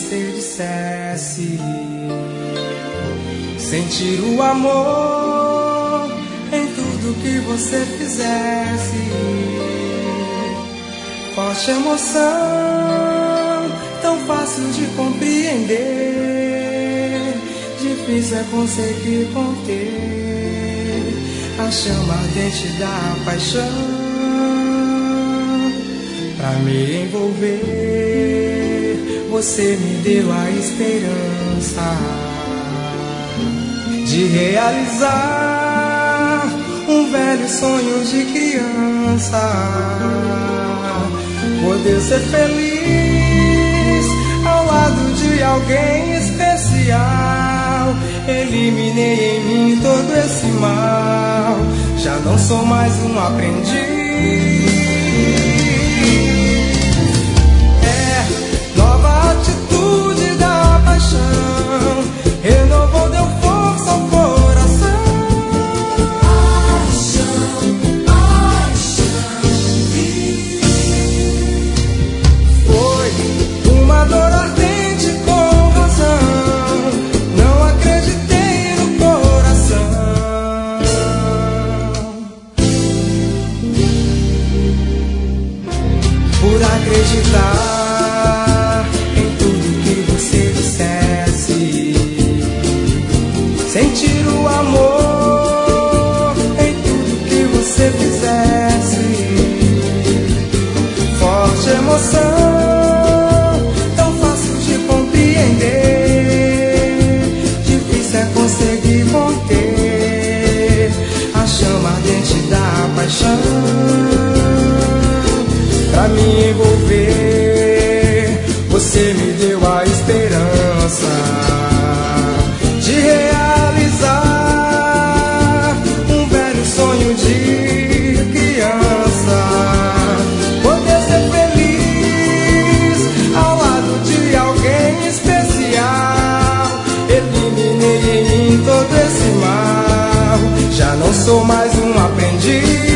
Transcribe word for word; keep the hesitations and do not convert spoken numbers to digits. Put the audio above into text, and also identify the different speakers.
Speaker 1: você dissesse. Sentir o amor em tudo que você fizesse. Forte emoção, tão fácil de compreender. Difícil é conseguir conter a chama ardente da paixão. Pra me envolver, você me deu a esperança de realizar um velho sonho de criança. Poder ser feliz ao lado de alguém especial. Eliminei em mim todo esse mal. Já não sou mais um aprendiz. É nova atitude da paixão. Renovou, deu força ao coração. Paixão, paixão. Foi uma dor ardente com razão. Não acreditei no coração. Por acreditar em tudo que você dissesse. Sentir o amor em tudo que você fizesse. Forte emoção, tão fácil de compreender. Difícil é conseguir conter a chama ardente da paixão. Pra me envolver, você me deu a esperança de realizar um velho sonho de criança. Poder ser feliz ao lado de alguém especial. Eliminei em mim todo esse mal. Já não sou mais um aprendiz.